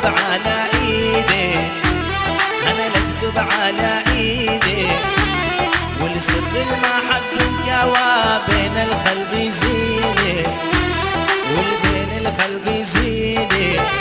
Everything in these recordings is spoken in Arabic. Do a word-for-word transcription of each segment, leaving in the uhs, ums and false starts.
اكتب على ايدي، انا اكتب على ايدي، والسر المحب جوا بين الخلق يزيد، والبين الخلق يزيد.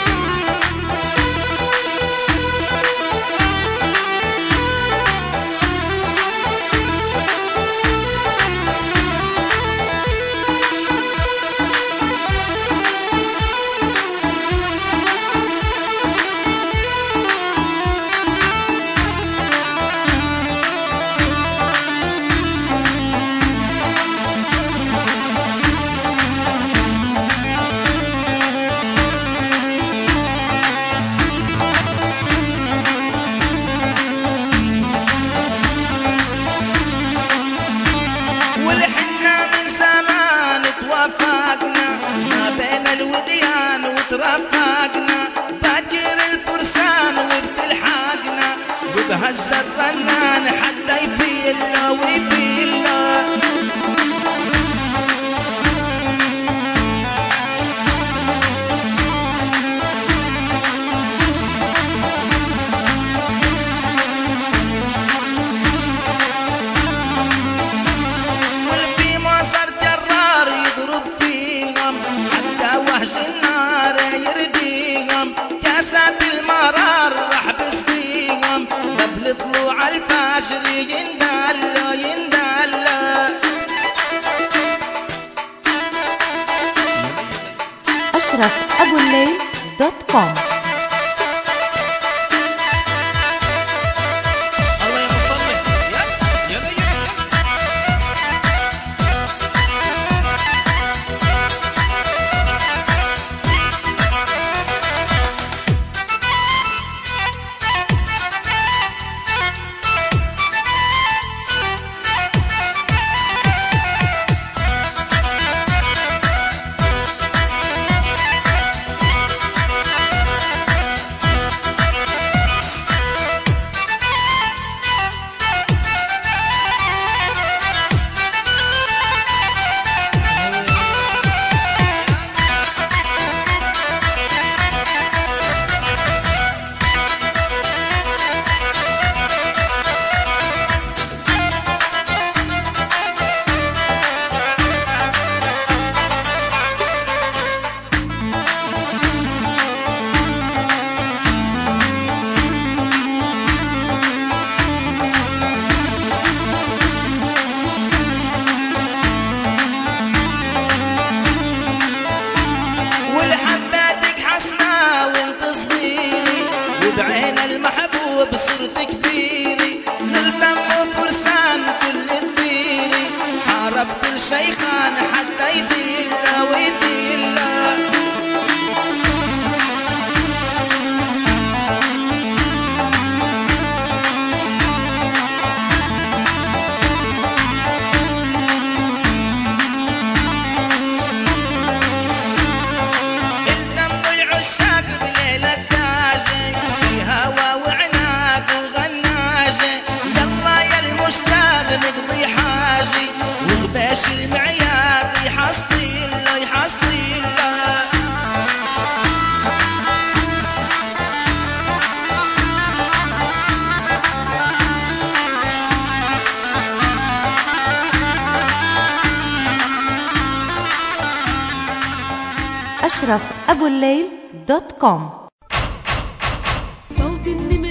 الوديان وترافقنا باكر الفرسان وبتلحقنا، وبهز الرنان حتى يفيلنا ويفيلنا. والفي مصر جرار يضرب فيهم حتى وهج النار يرديهم، كاسات المرار راح بسقيهم قبل طلوع الفجر يندلوا يندلوا. أشرف أبو الليل دوت كوم. بعين المحبوب صرت كبيري، للدم فرسان كل الديري، حاربت الشيخان حتى يذيلا ويذيلا. الدم العشاق بليلة داجي، نقضي حاجي وغباش المعياد يحصلي الله يحصلي الله. أشرف أبو الليل دوت كوم. صوت النمر